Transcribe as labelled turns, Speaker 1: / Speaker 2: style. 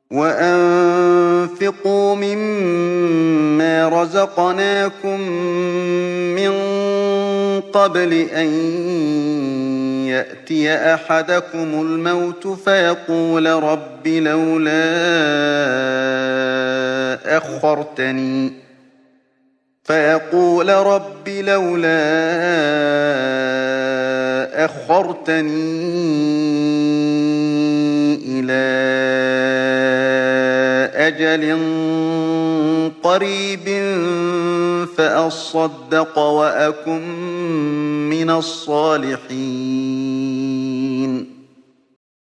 Speaker 1: وَأَنفِقُوا مِمَّا رَزَقْنَاكُم مِّن قَبْلِ أَن يَأْتِيَ أَحَدَكُمُ الْمَوْتُ فَيَقُولَ رَبِّ لَوْلَا أَخَّرْتَنِي إِلَىٰ أَجَلٍ قَرِيبٍ فَأَصَّدَّقَ وَأَكُن مِّنَ الصَّالِحِينَ